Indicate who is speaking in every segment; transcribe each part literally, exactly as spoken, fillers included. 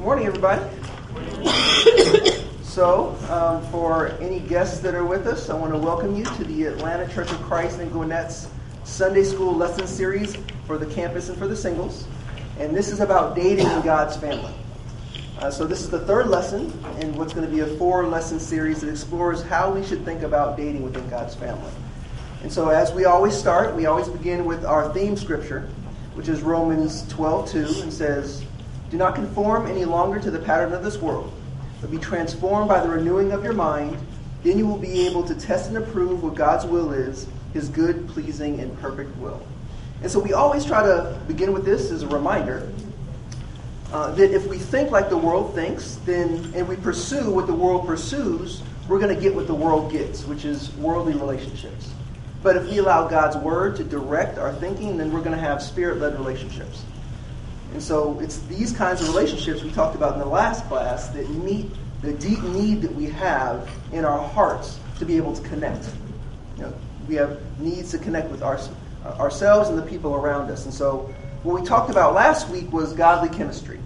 Speaker 1: Morning, everybody. So, um, for any guests that are with us, I want to welcome you to the Atlanta Church of Christ in Gwinnett's Sunday School Lesson Series for the campus and for the singles. And this is about dating in God's family. Uh, so this is the third lesson in what's going to be a four-lesson series that explores how we should think about dating within God's family. And so as we always start, we always begin with our theme scripture, which is Romans twelve two, and says, "Do not conform any longer to the pattern of this world, but be transformed by the renewing of your mind. Then you will be able to test and approve what God's will is, his good, pleasing, and perfect will." And so we always try to begin with this as a reminder uh, that if we think like the world thinks, then and we pursue what the world pursues, we're going to get what the world gets, which is worldly relationships. But if we allow God's word to direct our thinking, then we're going to have spirit-led relationships. And so it's these kinds of relationships we talked about in the last class that meet the deep need that we have in our hearts to be able to connect. You know, we have needs to connect with our, uh, ourselves and the people around us. And so what we talked about last week was godly chemistry.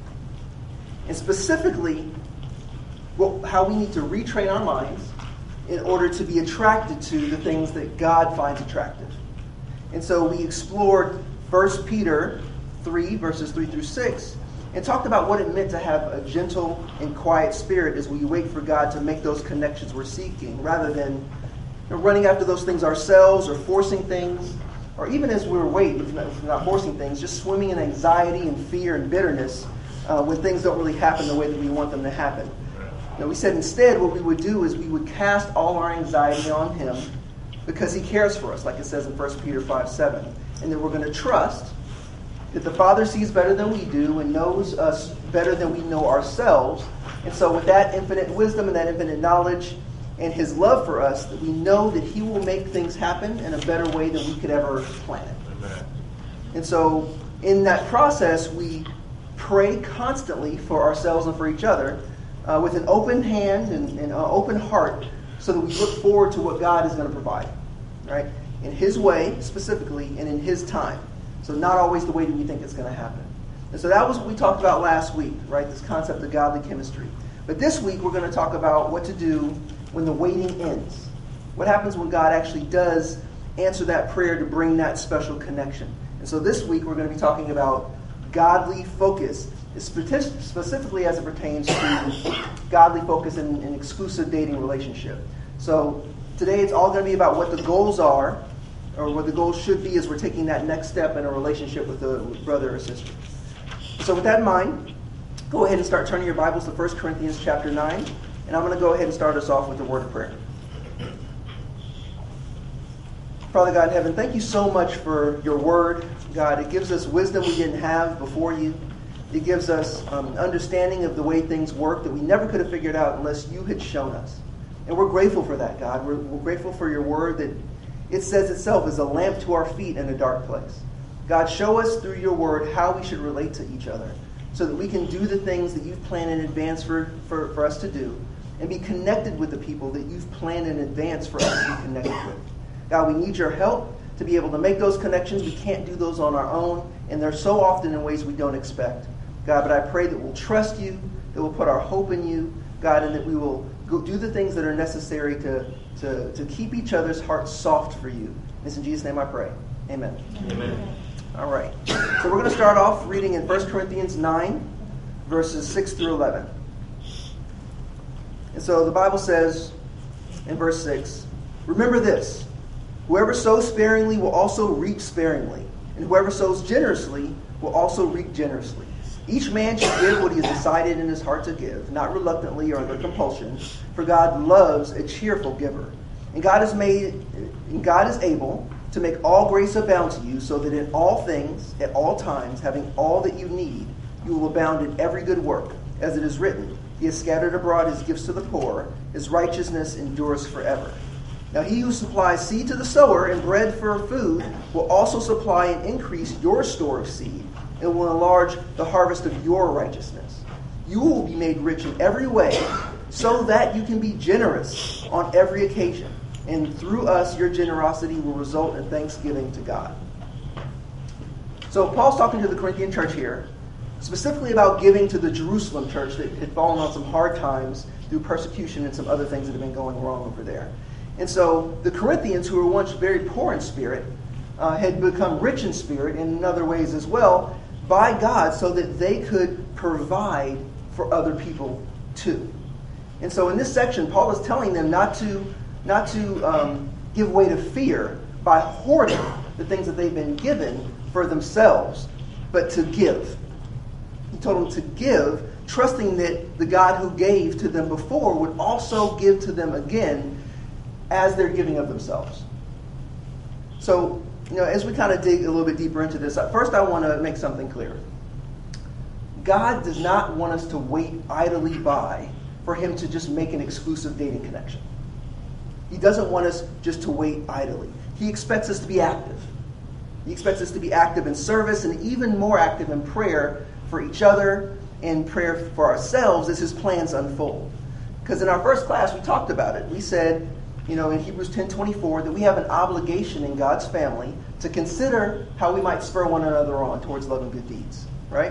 Speaker 1: And specifically, well, how we need to retrain our minds in order to be attracted to the things that God finds attractive. And so we explored First Peter three, verses three through six, and talked about what it meant to have a gentle and quiet spirit as we wait for God to make those connections we're seeking, rather than you know, running after those things ourselves or forcing things, or even as we're waiting, if not, if we're not forcing things, just swimming in anxiety and fear and bitterness uh, when things don't really happen the way that we want them to happen. Now, we said instead what we would do is we would cast all our anxiety on him because he cares for us, like it says in First Peter five seven. And then we're going to trust that the Father sees better than we do and knows us better than we know ourselves. And so with that infinite wisdom and that infinite knowledge and his love for us, that we know that he will make things happen in a better way than we could ever plan it. Amen. And so in that process, we pray constantly for ourselves and for each other, Uh, with an open hand and an open heart, so that we look forward to what God is going to provide, right? In his way, specifically, and in his time. So not always the way that we think it's going to happen. And so that was what we talked about last week, right? This concept of godly chemistry. But this week, we're going to talk about what to do when the waiting ends. What happens when God actually does answer that prayer to bring that special connection. And so this week, we're going to be talking about godly focus, specifically as it pertains to godly focus in an exclusive dating relationship. So today it's all going to be about what the goals are, or what the goals should be as we're taking that next step in a relationship with a brother or sister. So with that in mind, go ahead and start turning your Bibles to First Corinthians chapter nine, and I'm going to go ahead and start us off with a word of prayer. Father God in heaven, thank you so much for your word. God, it gives us wisdom we didn't have before you. It gives us um, understanding of the way things work that we never could have figured out unless you had shown us. And we're grateful for that, God. We're, we're grateful for your word that it says itself is a lamp to our feet in a dark place. God, show us through your word how we should relate to each other so that we can do the things that you've planned in advance for, for, for us to do and be connected with the people that you've planned in advance for us to be connected with. God, we need your help to be able to make those connections. We can't do those on our own, and they're so often in ways we don't expect. God, but I pray that we'll trust you, that we'll put our hope in you, God, and that we will go do the things that are necessary to, to, to keep each other's hearts soft for you. It's in Jesus' name I pray. Amen.
Speaker 2: Amen.
Speaker 1: All right. So we're going to start off reading in First Corinthians nine, verses six through eleven. And so the Bible says in verse six, "Remember this, whoever sows sparingly will also reap sparingly, and whoever sows generously will also reap generously. Each man should give what he has decided in his heart to give, not reluctantly or under compulsion, for God loves a cheerful giver. And God is made, and God is able to make all grace abound to you, so that in all things, at all times, having all that you need, you will abound in every good work. As it is written, he has scattered abroad his gifts to the poor, his righteousness endures forever. Now he who supplies seed to the sower and bread for food will also supply and increase your store of seed, and will enlarge the harvest of your righteousness. You will be made rich in every way, so that you can be generous on every occasion. And through us, your generosity will result in thanksgiving to God." So Paul's talking to the Corinthian church here, specifically about giving to the Jerusalem church that had fallen on some hard times through persecution and some other things that have been going wrong over there. And so the Corinthians, who were once very poor in spirit, uh, had become rich in spirit and in other ways as well by God so that they could provide for other people too. And so in this section, Paul is telling them not to, not to um, give way to fear by hoarding the things that they've been given for themselves, but to give. He told them to give, trusting that the God who gave to them before would also give to them again as they're giving of themselves. So, you know, as we kind of dig a little bit deeper into this, first I want to make something clear. God does not want us to wait idly by for him to just make an exclusive dating connection. He doesn't want us just to wait idly. He expects us to be active. He expects us to be active in service and even more active in prayer for each other and prayer for ourselves as his plans unfold. Because in our first class, we talked about it. We said, you know, in Hebrews ten twenty-four, that we have an obligation in God's family to consider how we might spur one another on towards love and good deeds, right?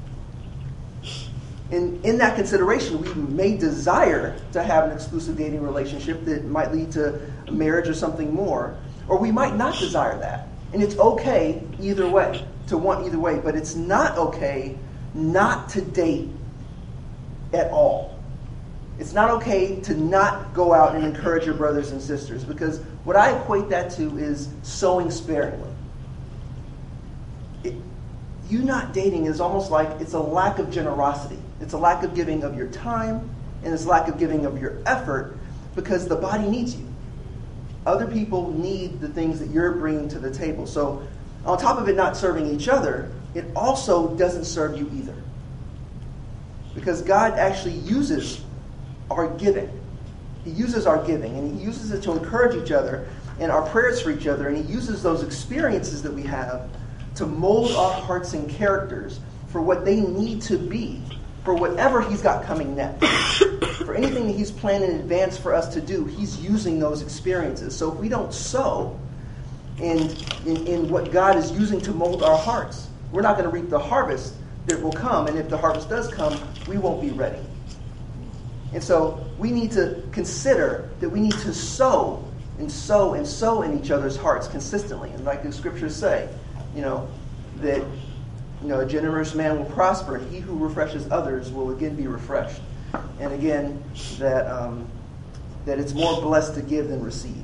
Speaker 1: In, in that consideration, we may desire to have an exclusive dating relationship that might lead to marriage or something more, or we might not desire that. And it's okay either way, to want either way, but it's not okay not to date at all. It's not okay to not go out and encourage your brothers and sisters, because what I equate that to is sowing sparingly. It, you not dating is almost like it's a lack of generosity. It's a lack of giving of your time, and it's a lack of giving of your effort, because the body needs you. Other people need the things that you're bringing to the table. So on top of it not serving each other, it also doesn't serve you either. Because God actually uses our giving. He uses our giving, and he uses it to encourage each other and our prayers for each other, and he uses those experiences that we have to mold our hearts and characters for what they need to be, for whatever he's got coming next. For anything that he's planned in advance for us to do, he's using those experiences. So if we don't sow in, in, in what God is using to mold our hearts, we're not going to reap the harvest that will come. And if the harvest does come, we won't be ready. And so we need to consider that we need to sow and sow and sow in each other's hearts consistently. And like the scriptures say, you know, that you know, a generous man will prosper, and he who refreshes others will again be refreshed. And again, that um, that it's more blessed to give than receive.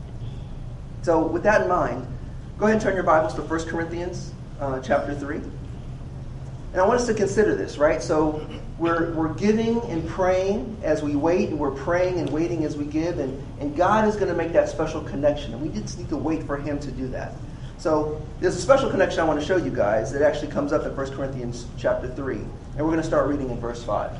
Speaker 1: So with that in mind, go ahead and turn your Bibles to First Corinthians uh, chapter three. And I want us to consider this, right? So we're we're giving and praying as we wait, and we're praying and waiting as we give, and, and God is going to make that special connection, and we just need to wait for him to do that. So there's a special connection I want to show you guys that actually comes up in First Corinthians chapter three. And we're going to start reading in verse five.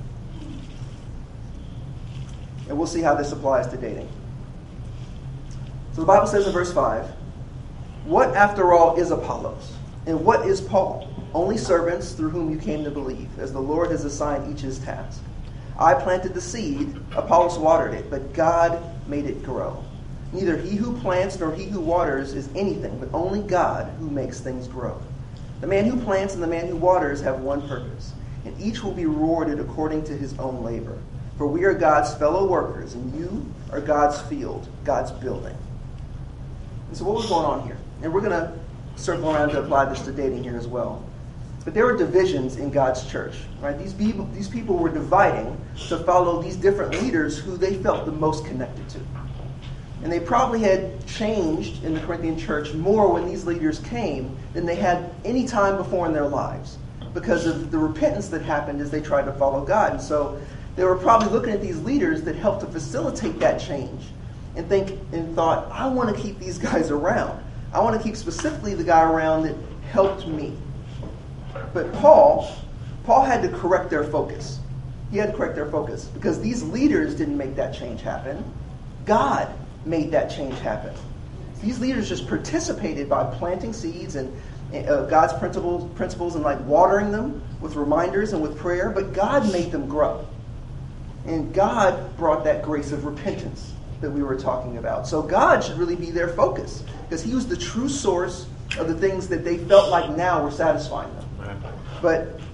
Speaker 1: And we'll see how this applies to dating. So the Bible says in verse five, "What after all is Apollos? And what is Paul? Only servants through whom you came to believe, as the Lord has assigned each his task. I planted the seed, Apollos watered it, but God made it grow. Neither he who plants nor he who waters is anything, but only God who makes things grow. The man who plants and the man who waters have one purpose, and each will be rewarded according to his own labor. For we are God's fellow workers, and you are God's field, God's building." And so what was going on here? And we're going to circle around to apply this to dating here as well. But there were divisions in God's church, right? These people, these people were dividing to follow these different leaders who they felt the most connected to. And they probably had changed in the Corinthian church more when these leaders came than they had any time before in their lives, because of the repentance that happened as they tried to follow God. And so they were probably looking at these leaders that helped to facilitate that change and think and thought, I want to keep these guys around. I want to keep specifically the guy around that helped me. But Paul, Paul had to correct their focus. He had to correct their focus because these leaders didn't make that change happen. God made that change happen. These leaders just participated by planting seeds and uh, God's principles, principles and like watering them with reminders and with prayer, but God made them grow. And God brought that grace of repentance that we were talking about. So God should really be their focus because he was the true source of the things that they felt like now were satisfying them. But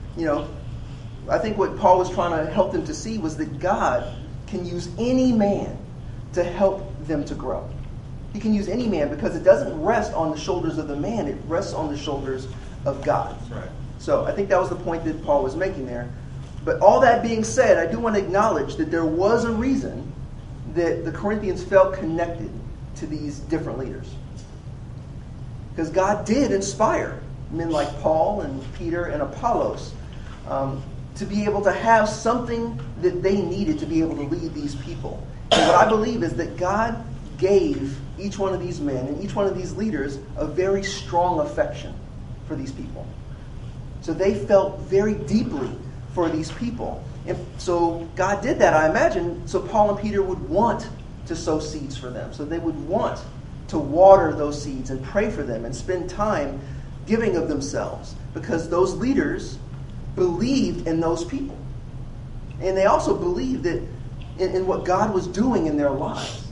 Speaker 1: you know, I think what Paul was trying to help them to see was that God can use any man to help them to grow. He can use any man because it doesn't rest on the shoulders of the man. It rests on the shoulders of God.
Speaker 2: That's right.
Speaker 1: So I think that was the point that Paul was making there. But all that being said, I do want to acknowledge that there was a reason that the Corinthians felt connected to these different leaders. Because God did inspire men like Paul and Peter and Apollos um, to be able to have something that they needed to be able to lead these people. And what I believe is that God gave each one of these men and each one of these leaders a very strong affection for these people. So they felt very deeply for these people. And so God did that, I imagine, so Paul and Peter would want to sow seeds for them. So they would want to water those seeds and pray for them and spend time giving of themselves because those leaders believed in those people. And they also believed that in, in what God was doing in their lives.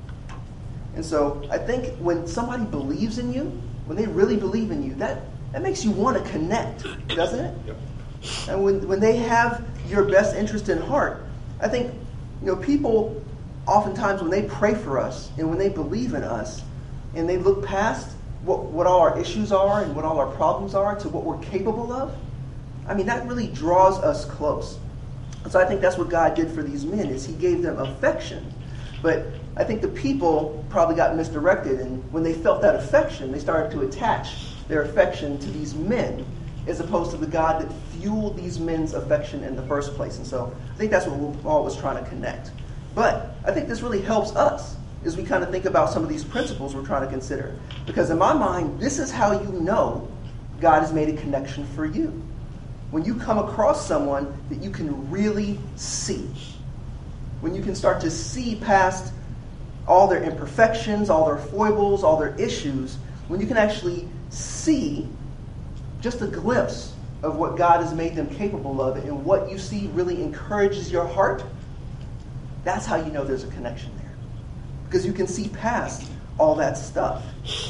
Speaker 1: And so I think when somebody believes in you, when they really believe in you, that, that makes you want to connect, doesn't it?
Speaker 2: Yep.
Speaker 1: And when, when they have your best interest in heart, I think, you know, people oftentimes when they pray for us and when they believe in us and they look past what, what all our issues are and what all our problems are to what we're capable of, I mean, that really draws us close. And so I think that's what God did for these men is he gave them affection. But I think the people probably got misdirected, and when they felt that affection, they started to attach their affection to these men as opposed to the God that fueled these men's affection in the first place. And so I think that's what Paul was trying to connect. But I think this really helps us as we kind of think about some of these principles we're trying to consider. Because in my mind, this is how you know God has made a connection for you. When you come across someone that you can really see. When you can start to see past all their imperfections, all their foibles, all their issues. When you can actually see just a glimpse of what God has made them capable of and what you see really encourages your heart, that's how you know there's a connection there. Because you can see past all that stuff.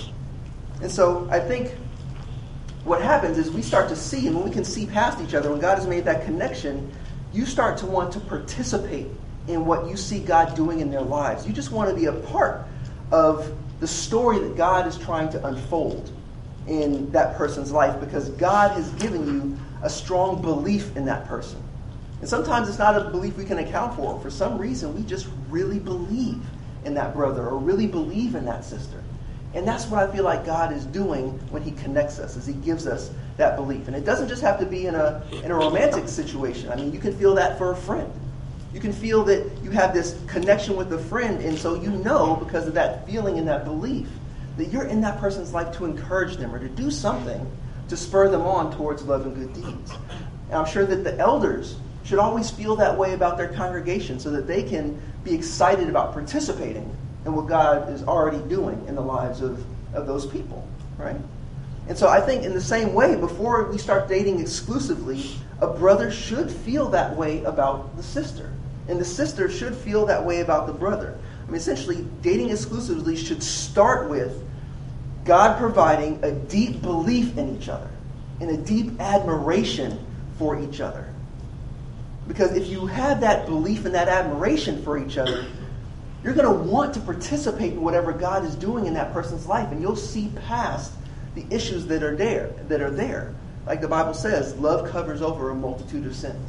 Speaker 1: And so I think what happens is we start to see, and when we can see past each other, when God has made that connection, you start to want to participate in what you see God doing in their lives. You just want to be a part of the story that God is trying to unfold in that person's life because God has given you a strong belief in that person. And sometimes it's not a belief we can account for. For some reason, we just really believe in that brother or really believe in that sister. And that's what I feel like God is doing when he connects us, is he gives us that belief. And it doesn't just have to be in a in a romantic situation. I mean, you can feel that for a friend. You can feel that you have this connection with a friend, and so you know because of that feeling and that belief that you're in that person's life to encourage them or to do something to spur them on towards love and good deeds. And I'm sure that the elders should always feel that way about their congregation so that they can be excited about participating in what God is already doing in the lives of, of those people, right? And so I think in the same way, before we start dating exclusively, a brother should feel that way about the sister. And the sister should feel that way about the brother. I mean, essentially, dating exclusively should start with God providing a deep belief in each other and a deep admiration for each other. Because if you have that belief and that admiration for each other, you're going to want to participate in whatever God is doing in that person's life, and you'll see past the issues that are there. That are there. Like the Bible says, love covers over a multitude of sins.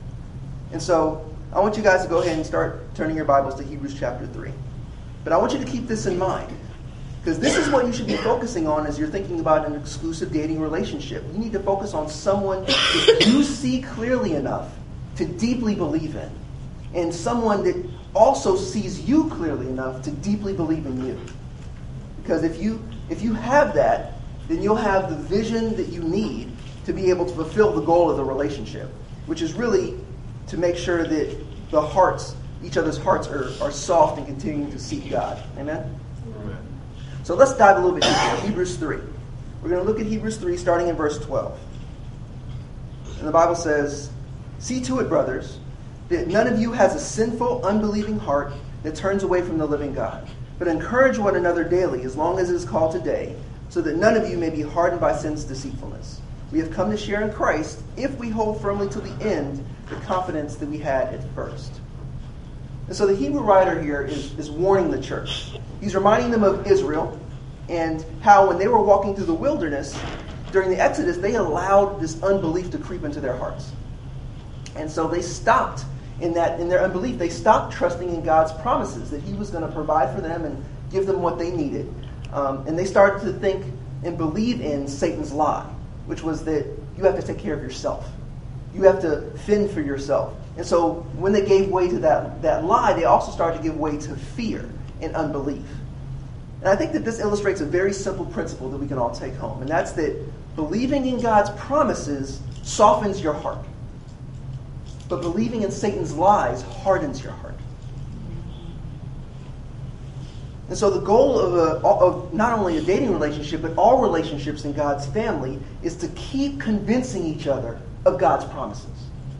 Speaker 1: And so I want you guys to go ahead and start turning your Bibles to Hebrews chapter three. But I want you to keep this in mind, because this is what you should be focusing on as you're thinking about an exclusive dating relationship. You need to focus on someone that you see clearly enough to deeply believe in, and someone that also sees you clearly enough to deeply believe in you. Because if you if you have that, then you'll have the vision that you need to be able to fulfill the goal of the relationship, which is really to make sure that the hearts, each other's hearts are, are soft and continuing to seek God. Amen? Amen? So let's dive a little bit deeper. Hebrews three. We're going to look at Hebrews three starting in verse twelve. And the Bible says, "See to it, brothers, that none of you has a sinful, unbelieving heart that turns away from the living God. But encourage one another daily, as long as it is called today, so that none of you may be hardened by sin's deceitfulness. We have come to share in Christ if we hold firmly to the end the confidence that we had at first. And so the Hebrew writer here is, is warning the church. He's reminding them of Israel and how when they were walking through the wilderness during the Exodus, they allowed this unbelief to creep into their hearts. And so they stopped in that in their unbelief. They stopped trusting in God's promises that he was going to provide for them and give them what they needed. Um, and they started to think and believe in Satan's lie, which was that you have to take care of yourself. You have to fend for yourself. And so when they gave way to that, that lie, they also started to give way to fear and unbelief. And I think that this illustrates a very simple principle that we can all take home, and that's that believing in God's promises softens your heart. But believing in Satan's lies hardens your heart. And so the goal of, a, of not only a dating relationship, but all relationships in God's family is to keep convincing each other of God's promises.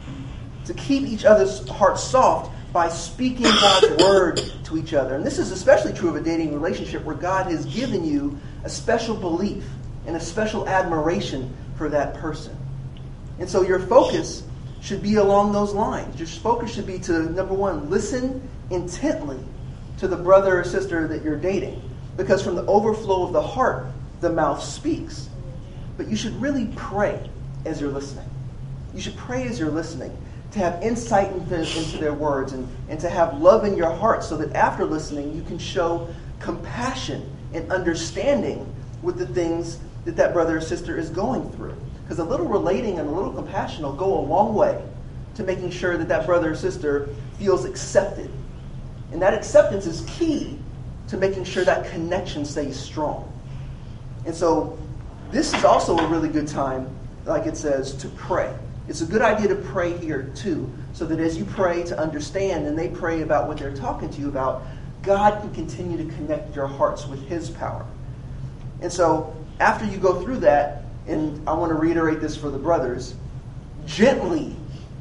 Speaker 1: To keep each other's hearts soft by speaking God's word to each other. And this is especially true of a dating relationship where God has given you a special belief and a special admiration for that person. And so your focus should be along those lines. Your focus should be to, number one, listen intently to the brother or sister that you're dating. Because from the overflow of the heart, the mouth speaks. But you should really pray as you're listening. You should pray as you're listening, to have insight into, into their words and, and to have love in your heart so that after listening you can show compassion and understanding with the things that that brother or sister is going through. Because a little relating and a little compassion will go a long way to making sure that that brother or sister feels accepted. And that acceptance is key to making sure that connection stays strong. And so this is also a really good time, like it says, to pray. It's a good idea to pray here too, so that as you pray to understand and they pray about what they're talking to you about, God can continue to connect your hearts with his power. And so after you go through that, and I want to reiterate this for the brothers, gently,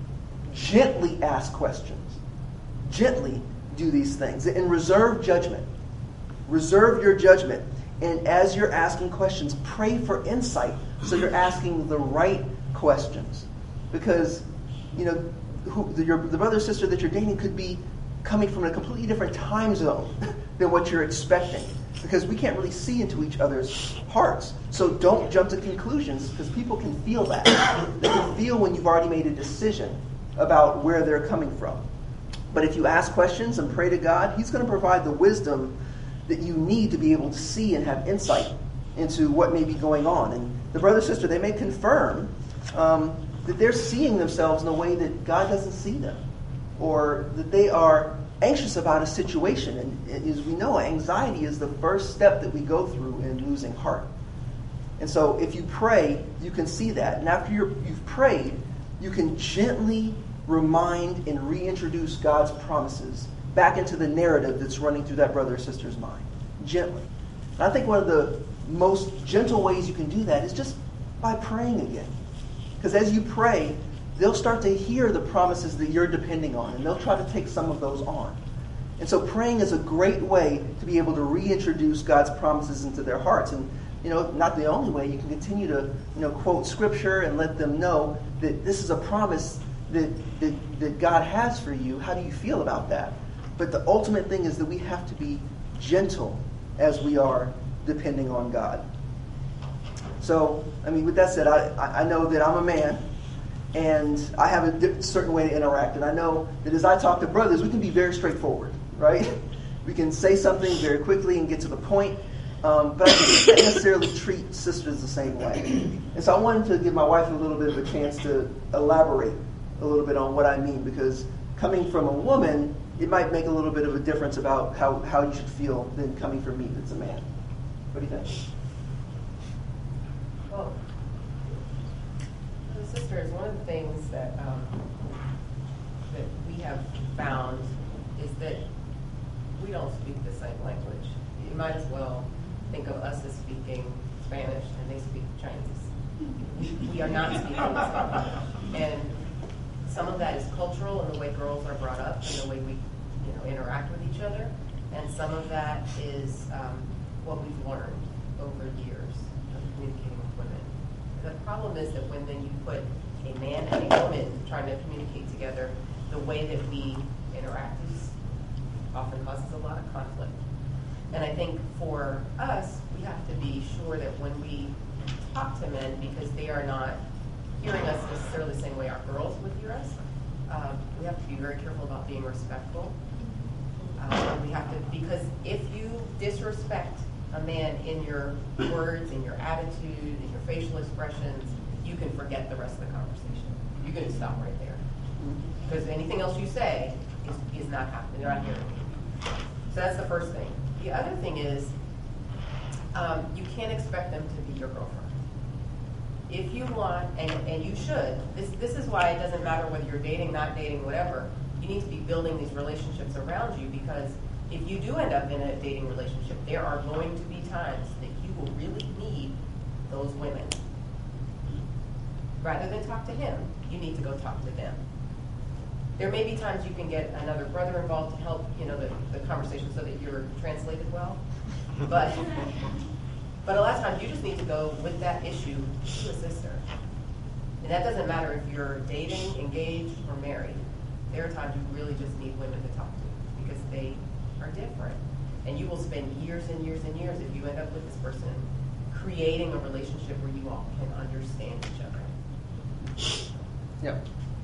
Speaker 1: gently ask questions. Gently do these things. And reserve judgment. Reserve your judgment. And as you're asking questions, pray for insight so you're asking the right questions. Because, you know, who, the, your, the brother or sister that you're dating could be coming from a completely different time zone than what you're expecting. Because we can't really see into each other's hearts. So don't jump to conclusions, because people can feel that. They can feel when you've already made a decision about where they're coming from. But if you ask questions and pray to God, he's going to provide the wisdom that you need to be able to see and have insight into what may be going on. And the brother or sister, they may confirm um, that they're seeing themselves in a way that God doesn't see them, or that they are anxious about a situation. And as we know, anxiety is the first step that we go through in losing heart. And so if you pray, you can see that. And after you're, you've prayed, you can gently remind and reintroduce God's promises back into the narrative that's running through that brother or sister's mind. Gently. And I think one of the most gentle ways you can do that is just by praying again. Because as you pray, they'll start to hear the promises that you're depending on, and they'll try to take some of those on. And so praying is a great way to be able to reintroduce God's promises into their hearts. And, you know, not the only way. You can continue to, you know, quote Scripture and let them know that this is a promise that, that, that God has for you. How do you feel about that? But the ultimate thing is that we have to be gentle as we are depending on God. So, I mean, with that said, I, I know that I'm a man, and I have a certain way to interact. And I know that as I talk to brothers, we can be very straightforward, right? We can say something very quickly and get to the point. Um, but I can't necessarily treat sisters the same way. And so I wanted to give my wife a little bit of a chance to elaborate a little bit on what I mean, because coming from a woman, it might make a little bit of a difference about how, how you should feel than coming from me that's a man. What do you think?
Speaker 2: Well, the sisters, one of the things that um, that we have found is that we don't speak the same language. You might as well think of us as speaking Spanish and they speak Chinese. We, we are not speaking the same language. And some of that is cultural in the way girls are brought up and the way we you know, interact with each other. And some of that is um, what we've learned over years of communicating with women. the problem is that when then you put a man and a woman trying to communicate together, the way that we interact is often causes a lot of conflict. And I think for us, we have to be sure that when we talk to men, because they are not hearing us necessarily the same way our girls would hear us, uh, we have to be very careful about being respectful. Uh, we have to, because if you disrespect a man in your words, in your attitude, in your facial expressions, you can forget the rest of the conversation. You can stop right there. Because anything else you say is, is not happening. They're not hearing you. So that's the first thing. The other thing is, um, you can't expect them to be your girlfriend. If you want, and, and you should, this, this is why it doesn't matter whether you're dating, not dating, whatever, you need to be building these relationships around you, because if you do end up in a dating relationship, there are going to be times that you will really need those women. Rather than talk to him, you need to go talk to them. There may be times you can get another brother involved to help, you know, the, the conversation so that you're translated well. But but a lot of times you just need to go with that issue to a sister. And that doesn't matter if you're dating, engaged, or married. There are times you really just need women to talk to because they are different. And you will spend years and years and years, if you end up with this person, creating a relationship where you all can understand each other.
Speaker 1: Yeah.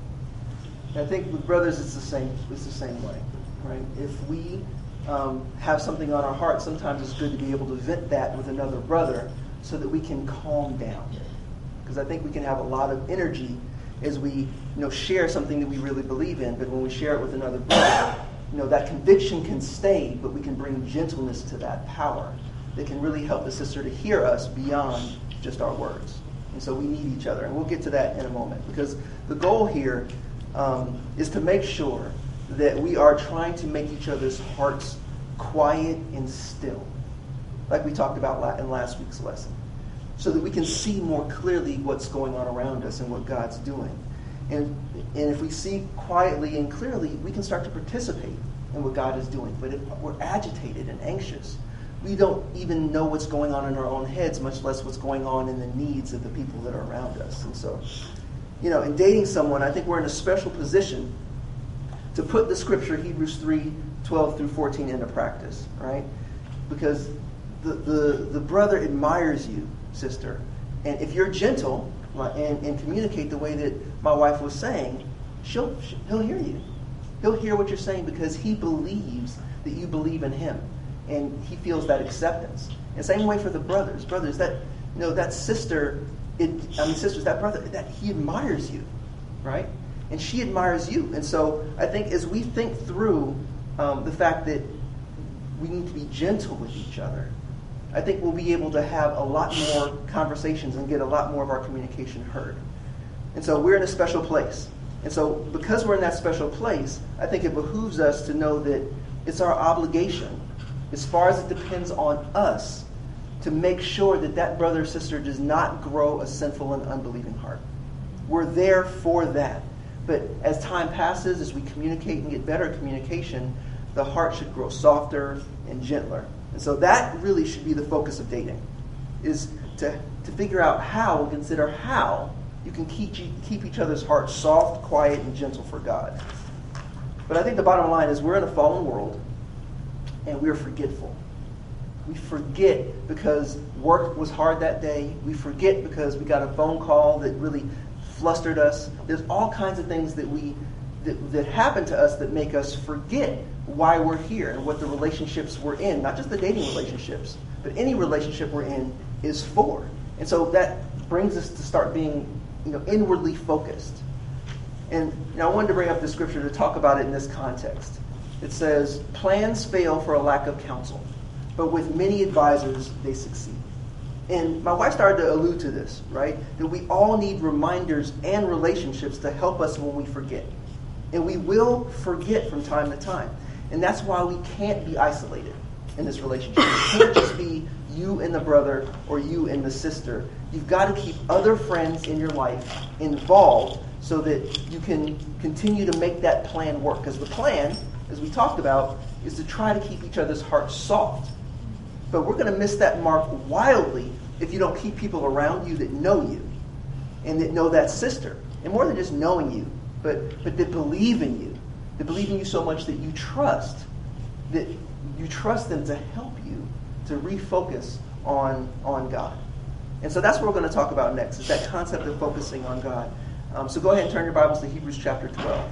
Speaker 1: I think with brothers, it's the same. It's the same way, right? If we um, have something on our heart, sometimes it's good to be able to vent that with another brother, so that we can calm down. Because I think we can have a lot of energy as we, you know, share something that we really believe in. But when we share it with another brother, you know, that conviction can stay, but we can bring gentleness to that power that can really help the sister to hear us beyond just our words. And so we need each other, and we'll get to that in a moment. Because the goal here Um, is to make sure that we are trying to make each other's hearts quiet and still, like we talked about in last week's lesson, so that we can see more clearly what's going on around us and what God's doing. And, and if we see quietly and clearly, we can start to participate in what God is doing. But if we're agitated and anxious, we don't even know what's going on in our own heads, much less what's going on in the needs of the people that are around us. And so, you know, in dating someone, I think we're in a special position to put the scripture, Hebrews three, twelve through fourteen, into practice, right? Because the, the, the brother admires you, sister. And if you're gentle and, and communicate the way that my wife was saying, she'll, he'll hear you. He'll hear what you're saying because he believes that you believe in him. And he feels that acceptance. And same way for the brothers. Brothers, that, you know, that sister... It, I mean, sisters, that brother, that he admires you, right? And she admires you. And so I think as we think through um, the fact that we need to be gentle with each other, I think we'll be able to have a lot more conversations and get a lot more of our communication heard. And so we're in a special place. And so because we're in that special place, I think it behooves us to know that it's our obligation, as far as it depends on us, to make sure that that brother or sister does not grow a sinful and unbelieving heart. We're there for that. But as time passes, as we communicate and get better at communication, the heart should grow softer and gentler. And so that really should be the focus of dating, is to, to figure out how, consider how you can keep, keep each other's hearts soft, quiet, and gentle for God. But I think the bottom line is we're in a fallen world, and we're forgetful. We forget because work was hard that day. We forget because we got a phone call that really flustered us. There's all kinds of things that we that, that happen to us that make us forget why we're here and what the relationships we're in, not just the dating relationships, but any relationship we're in is for. And so that brings us to start being, you know, inwardly focused. And you know, I wanted to bring up the scripture to talk about it in this context. It says, "Plans fail for a lack of counsel, but with many advisors, they succeed." And my wife started to allude to this, right? That we all need reminders and relationships to help us when we forget. And we will forget from time to time. And that's why we can't be isolated in this relationship. It can't just be you and the brother or you and the sister. You've got to keep other friends in your life involved so that you can continue to make that plan work. Because the plan, as we talked about, is to try to keep each other's hearts soft. But we're going to miss that mark wildly if you don't keep people around you that know you and that know that sister. And more than just knowing you, but, but that believe in you. That believe in you so much that you trust, that you trust them to help you to refocus on, on God. And so that's what we're going to talk about next, is that concept of focusing on God. Um, so go ahead and turn your Bibles to Hebrews chapter twelve.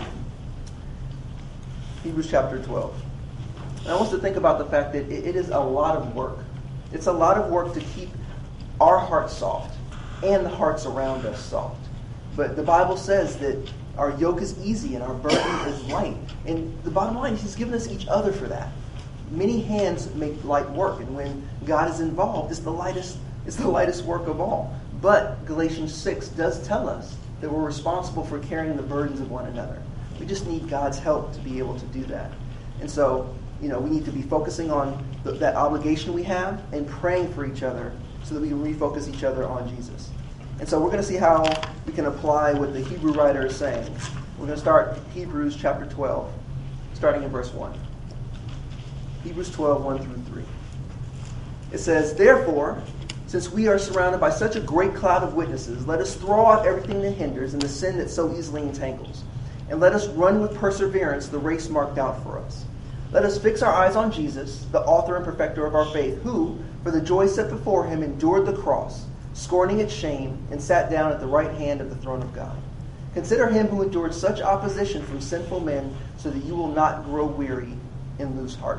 Speaker 1: Hebrews chapter twelve. And I want us to think about the fact that it, it is a lot of work. It's a lot of work to keep our hearts soft and the hearts around us soft. But the Bible says that our yoke is easy and our burden is light. And the bottom line is He's given us each other for that. Many hands make light work, and when God is involved, it's the lightest, it's the lightest work of all. But Galatians six does tell us that we're responsible for carrying the burdens of one another. We just need God's help to be able to do that. And so, you know, we need to be focusing on the, that obligation we have and praying for each other so that we can refocus each other on Jesus. And so we're going to see how we can apply what the Hebrew writer is saying. We're going to start Hebrews chapter twelve, starting in verse one. Hebrews twelve, one through three. It says, "Therefore, since we are surrounded by such a great cloud of witnesses, let us throw off everything that hinders and the sin that so easily entangles. And let us run with perseverance the race marked out for us. Let us fix our eyes on Jesus, the author and perfecter of our faith, who, for the joy set before him, endured the cross, scorning its shame, and sat down at the right hand of the throne of God. Consider him who endured such opposition from sinful men, so that you will not grow weary and lose heart."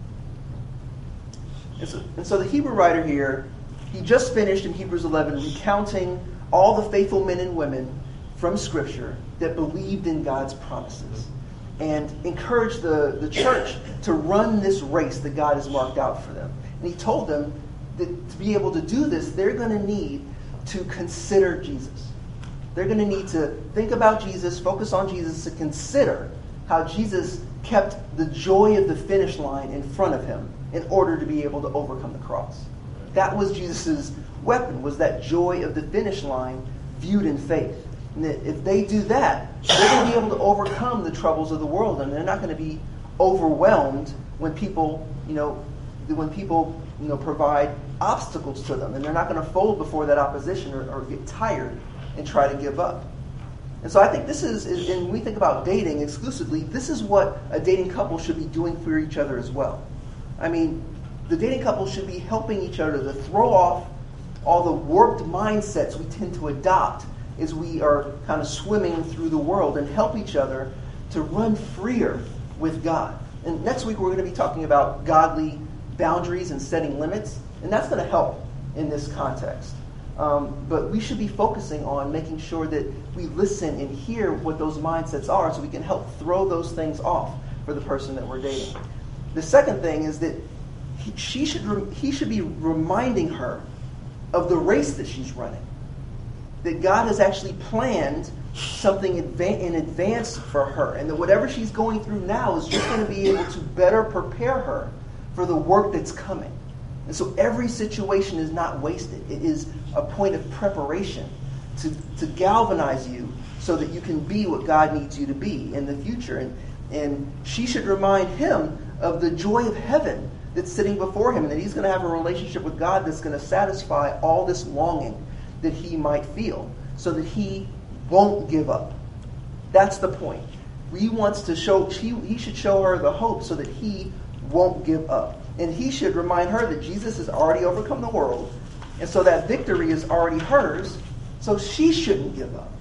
Speaker 1: And so, and so the Hebrew writer here, he just finished in Hebrews eleven recounting all the faithful men and women from Scripture that believed in God's promises and encouraged the, the church to run this race that God has marked out for them. And he told them that to be able to do this, they're going to need to consider Jesus. They're going to need to think about Jesus, focus on Jesus, to consider how Jesus kept the joy of the finish line in front of him in order to be able to overcome the cross. That was Jesus' weapon, was that joy of the finish line viewed in faith. And that if they do that, they're going to be able to overcome the troubles of the world, and they're not going to be overwhelmed when people, you know, when people, you know, provide obstacles to them, and they're not going to fold before that opposition or, or get tired and try to give up. And so I think this is, is, and when we think about dating exclusively, this is what a dating couple should be doing for each other as well. I mean, the dating couple should be helping each other to throw off all the warped mindsets we tend to adopt as we are kind of swimming through the world, and help each other to run freer with God. And next week we're going to be talking about godly boundaries and setting limits, and that's going to help in this context. Um, but we should be focusing on making sure that we listen and hear what those mindsets are so we can help throw those things off for the person that we're dating. The second thing is that he, she should re- he should be reminding her of the race that she's running. That God has actually planned something in advance for her, and that whatever she's going through now is just going to be able to better prepare her for the work that's coming. And so every situation is not wasted. It is a point of preparation to, to galvanize you so that you can be what God needs you to be in the future. And, and she should remind him of the joy of heaven that's sitting before him, and that he's going to have a relationship with God that's going to satisfy all this longing that he might feel, so that he won't give up. That's the point. He wants to show, she, he should show her the hope so that he won't give up. And he should remind her that Jesus has already overcome the world, and so that victory is already hers, so she shouldn't give up.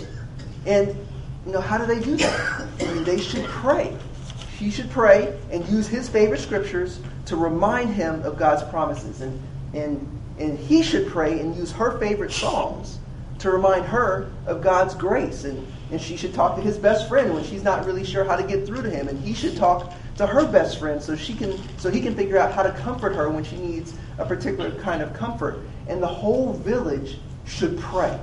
Speaker 1: And, you know, how do they do that? I mean, they should pray. She should pray and use his favorite scriptures to remind him of God's promises. And, and And he should pray and use her favorite songs to remind her of God's grace. And, and she should talk to his best friend when she's not really sure how to get through to him. And he should talk to her best friend so she can so he can figure out how to comfort her when she needs a particular kind of comfort. And the whole village should pray.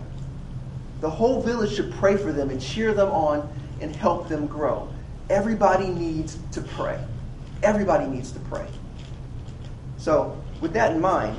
Speaker 1: The whole village should pray for them and cheer them on and help them grow. Everybody needs to pray. Everybody needs to pray. So, with that in mind,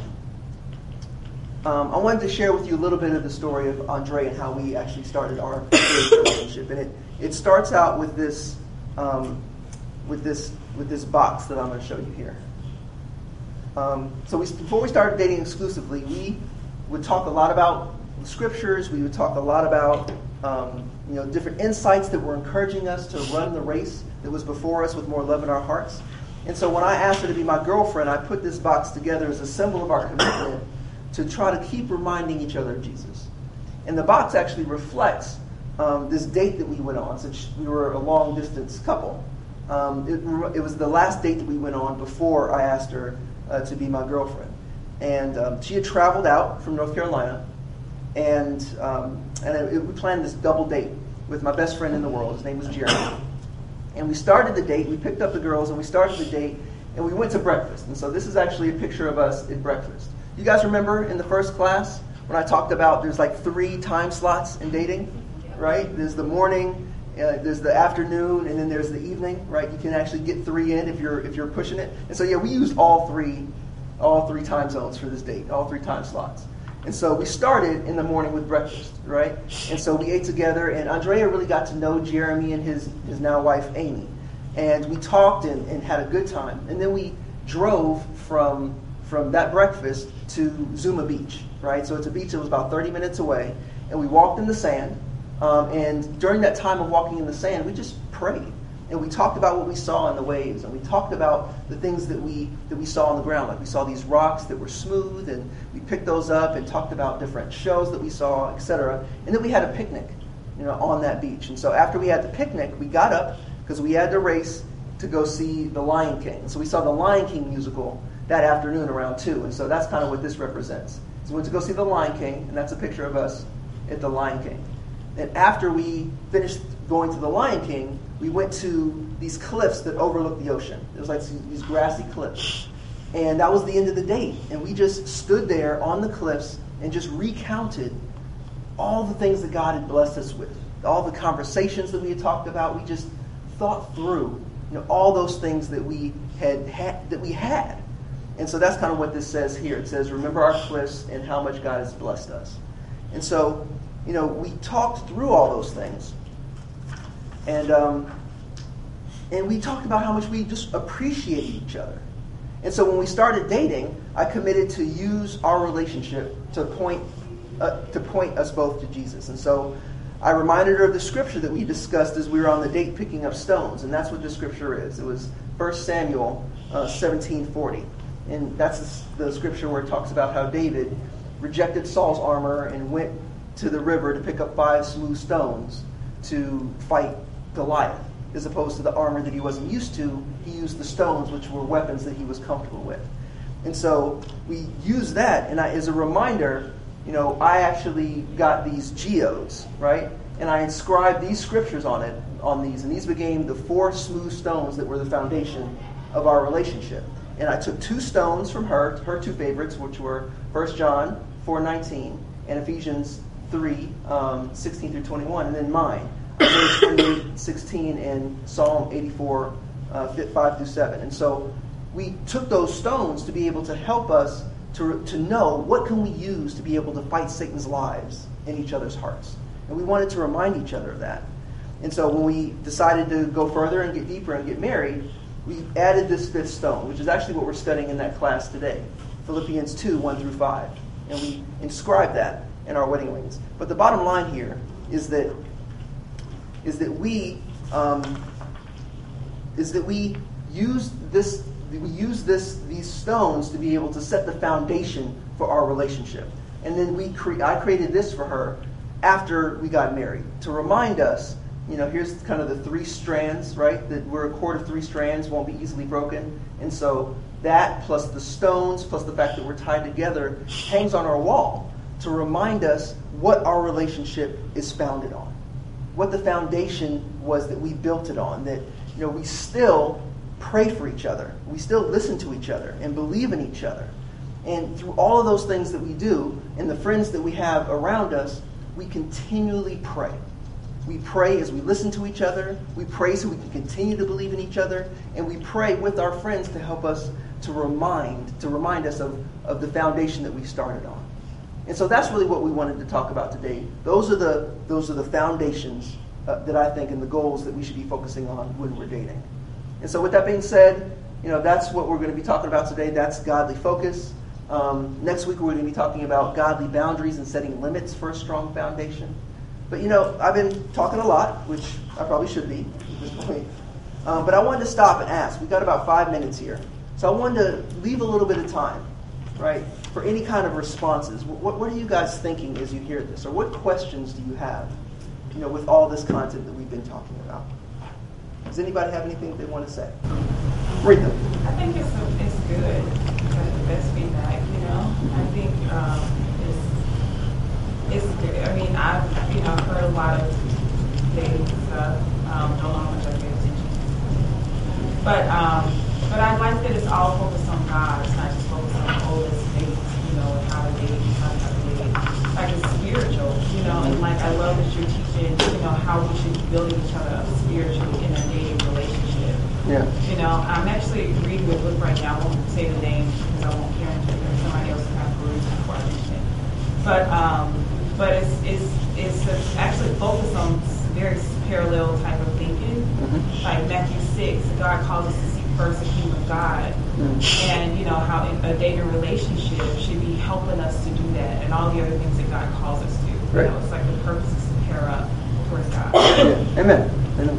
Speaker 1: Um, I wanted to share with you a little bit of the story of Andre and how we actually started our relationship. And it, it starts out with this um, with this with this box that I'm going to show you here. Um, so we, before we started dating exclusively, we would talk a lot about the scriptures. We would talk a lot about um, you know, different insights that were encouraging us to run the race that was before us with more love in our hearts. And so when I asked her to be my girlfriend, I put this box together as a symbol of our commitment to try to keep reminding each other of Jesus. And the box actually reflects um, this date that we went on, since we were a long-distance couple. Um, it, it was the last date that we went on before I asked her uh, to be my girlfriend. And um, she had traveled out from North Carolina, and um, and it, we planned this double date with my best friend in the world. His name was Jeremy. And we started the date, we picked up the girls, and we started the date, and we went to breakfast. And so this is actually a picture of us at breakfast. You guys remember in the first class when I talked about there's like three time slots in dating, right? There's the morning, uh, there's the afternoon, and then there's the evening, right? You can actually get three in if you're if you're pushing it. And so yeah, we used all three all three time zones for this date, all three time slots. And so we started in the morning with breakfast, right? And so we ate together, and Andrea really got to know Jeremy and his, his now wife, Amy. And we talked and, and had a good time. And then we drove from, from that breakfast to Zuma Beach, right? So it's a beach that was about thirty minutes away. And we walked in the sand. Um, and during that time of walking in the sand, we just prayed. And we talked about what we saw in the waves, and we talked about the things that we that we saw on the ground. Like we saw these rocks that were smooth, and we picked those up and talked about different shows that we saw, et cetera. And then we had a picnic, you know, on that beach. And so after we had the picnic, we got up because we had to race to go see The Lion King. And so we saw The Lion King musical that afternoon around two. And so that's kind of what this represents. So we went to go see The Lion King, and that's a picture of us at The Lion King. And after we finished going to The Lion King, we went to these cliffs that overlook the ocean. It was like these grassy cliffs. And that was the end of the date. And we just stood there on the cliffs and just recounted all the things that God had blessed us with. All the conversations that we had talked about. We just thought through, you know, all those things that we had, had that we had. And so that's kind of what this says here. It says, remember our cliffs and how much God has blessed us. And so, you know, we talked through all those things. And um, and we talked about how much we just appreciated each other. And so when we started dating, I committed to use our relationship to point uh, to point us both to Jesus. And so I reminded her of the scripture that we discussed as we were on the date picking up stones. And that's what the scripture is. It was First Samuel uh, seventeen forty. And that's the scripture where it talks about how David rejected Saul's armor and went to the river to pick up five smooth stones to fight Goliath. As opposed to the armor that he wasn't used to, he used the stones, which were weapons that he was comfortable with. And so we use that, and I, as a reminder, you know, I actually got these geodes, right? And I inscribed these scriptures on it, on these, and these became the four smooth stones that were the foundation of our relationship. And I took two stones from her, her two favorites, which were First John four nineteen and Ephesians three um, sixteen through twenty-one, and then mine, Isaiah twenty-eight sixteen and Psalm eighty-four uh, five through seven. And so we took those stones to be able to help us to to know what can we use to be able to fight Satan's lives in each other's hearts. And we wanted to remind each other of that. And so when we decided to go further and get deeper and get married, we added this fifth stone, which is actually what we're studying in that class today, Philippians two one through five. And we inscribed that in our wedding rings. But the bottom line here is that is that we um, is that we use this we use this these stones to be able to set the foundation for our relationship. And then we cre- I created this for her after we got married to remind us, you know, here's kind of the three strands, right? That we're a cord of three strands, won't be easily broken. And so that plus the stones plus the fact that we're tied together hangs on our wall to remind us what our relationship is founded on. What the foundation was that we built it on, that, you know, we still pray for each other. We still listen to each other and believe in each other. And through all of those things that we do and the friends that we have around us, we continually pray. We pray as we listen to each other. We pray so we can continue to believe in each other. And we pray with our friends to help us to remind, to remind us of, of the foundation that we started on. And so that's really what we wanted to talk about today. Those are the those are the foundations uh, that I think and the goals that we should be focusing on when we're dating. And so with that being said, you know, that's what we're going to be talking about today. That's godly focus. Um, next week, we're going to be talking about godly boundaries and setting limits for a strong foundation. But, you know, I've been talking a lot, which I probably should be at this point. Um, but I wanted to stop and ask. We've got about five minutes here. So I wanted to leave a little bit of time, right, for any kind of responses. What, what are you guys thinking as you hear this? Or what questions do you have, you know, with all this content that we've been talking about? Does anybody have anything they want to say? Read them.
Speaker 3: I think it's a, it's good. That's the best feedback, you know. I think um, it's it's good. I mean, I've you know heard a lot of dating stuff. Um, don't know how much I pay attention to, but um, but I like that it's all focused on God. It's not just focused on oh, let's date, you know, and how to date, how to date. Like it's spiritual, you know. And like I love that you're teaching, you know, how we should be building each other up spiritually in a dating relationship.
Speaker 1: Yeah.
Speaker 3: You know, I'm actually reading a book right now. I won't say the name because I won't care if somebody else can have words before I mention it. But um, but it's it's it's actually focused on very parallel type of thinking. Mm-hmm. Like Matthew six, God calls us to seek first the kingdom of God, mm-hmm. and you know how in a dating relationship should be helping us to do that, and all the other things that God calls us to.
Speaker 1: Right.
Speaker 3: You know, it's like the purpose is to pair up towards God.
Speaker 1: Yeah. Amen. Amen.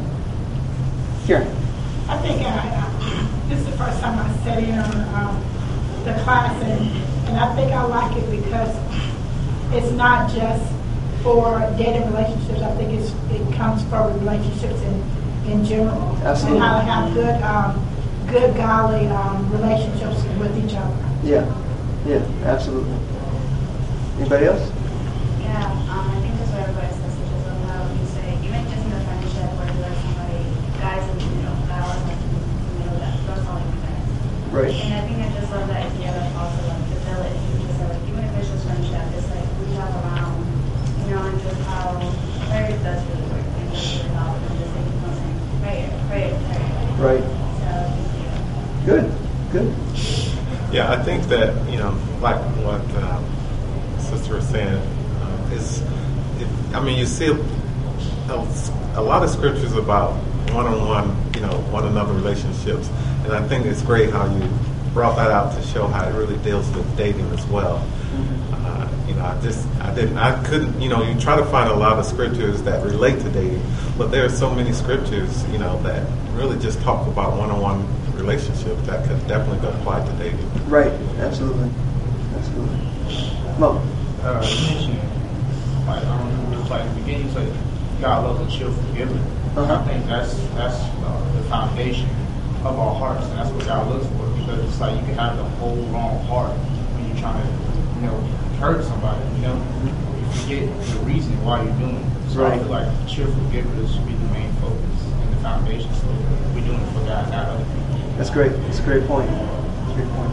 Speaker 1: Karen.
Speaker 4: I think I, I, this is the first time I sat in on um, the class, and, and I think I like it because it's not just for dating relationships. I think it's, it comes for relationships in, in general.
Speaker 1: Absolutely.
Speaker 4: And how to have good, um, good godly um, relationships with each other.
Speaker 1: Yeah, yeah, absolutely. Anybody else?
Speaker 5: Yeah, um, I think that's what everybody says, which is what how you say, even just in a friendship where you let somebody, guys in the middle, guys in the middle, that those all like friends.
Speaker 1: Right.
Speaker 5: And I think I just love that idea of also like the village, because like even if it's just friendship, it's like we have around, you know, and just how prayer does really work and just really help and just like you know saying prayer, prayer, prayer.
Speaker 1: Right.
Speaker 5: So thank you.
Speaker 1: Good, good.
Speaker 6: Yeah, I think that, you know, like what um, Sister was saying, uh, is, it, I mean, you see a, a lot of scriptures about one-on-one, you know, one another relationships, and I think it's great how you brought that out to show how it really deals with dating as well. Mm-hmm. Uh, you know, I just, I didn't, I couldn't, you know, you try to find a lot of scriptures that relate to dating, but there are so many scriptures, you know, that really just talk about one-on-one relationships that could definitely apply to dating.
Speaker 1: Right, absolutely, absolutely. Mo.
Speaker 7: Uh, you mentioned, like, I don't remember, it was like in the beginning, you said, God loves a cheerful giver. Uh-huh. I think that's that's uh, the foundation of our hearts, and that's what God looks for, because it's like you can have the whole wrong heart when you're trying to, you know, hurt somebody, you know? You forget the reason why you're doing it. So
Speaker 1: right.
Speaker 7: I feel like the cheerful giver should be the main focus and the foundation, so we're doing it for God, not other people.
Speaker 1: That's great. That's a great point. That's a great point.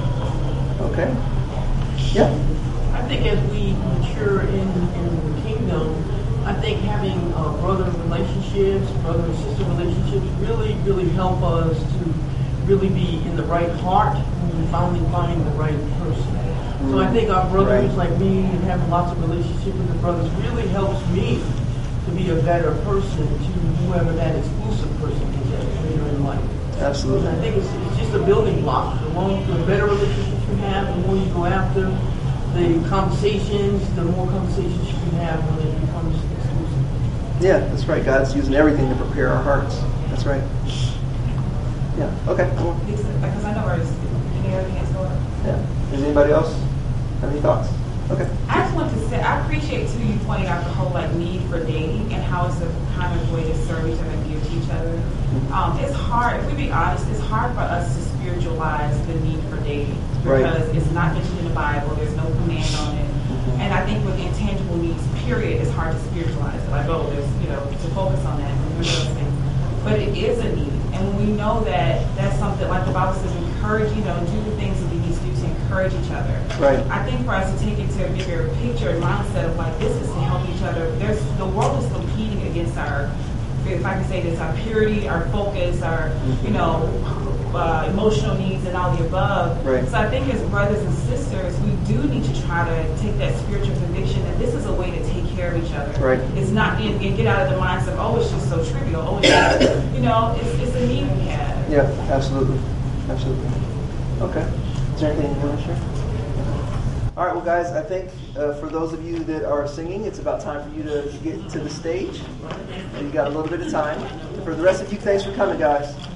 Speaker 1: Okay. Yeah.
Speaker 8: I think as we mature in, in the kingdom, I think having uh, brother relationships, brother and sister relationships really, really help us to really be in the right heart when we finally find the right person. Mm. So I think our brothers right. like me and having lots of relationships with the brothers really helps me to be a better person to whoever that exclusive person is that later in life.
Speaker 1: Absolutely.
Speaker 8: I think it's, it's just a building block. The more, the better relationships you have, the more you go after the conversations, the more conversations you can have when it becomes exclusive.
Speaker 1: Yeah, that's right. God's using everything to prepare our hearts. That's right. Yeah. Okay. Cool.
Speaker 3: Because I know where it's everything is going.
Speaker 1: Yeah. Does anybody else have any thoughts? Okay.
Speaker 3: I just want to say, I appreciate too you pointing out the whole like need for dating and how it's a kind of way to serve each other and give to each other. Mm-hmm. Um, it's hard, if we be honest, it's hard for us to spiritualize the need for dating because right. it's not mentioned in the Bible. There's no command on it, mm-hmm. and I think with intangible needs, period, it's hard to spiritualize it. Like, oh, there's you know to focus on that and remember those things. But it is a need, and when we know that that's something like the Bible says, encourage, you know, do the things that we need to do to encourage each other.
Speaker 1: Right.
Speaker 3: I think for us to take it to a bigger picture and mindset of like this is to help each other. There's the world is competing against our, if I can say this, our purity, our focus, our you know uh, emotional needs, and all the above.
Speaker 1: Right.
Speaker 3: So I think as brothers and sisters, we do need to try to take that spiritual conviction that this is a way to take care of each other.
Speaker 1: Right.
Speaker 3: It's not and, and get out of the mindset of oh it's just so trivial. Oh, it's just, you know, it's it's a need we have.
Speaker 1: Yeah, absolutely, absolutely. Okay. Is there anything you want to share? All right, well, guys, I think uh, for those of you that are singing, it's about time for you to get to the stage. You got a little bit of time. For the rest of you, thanks for coming, guys.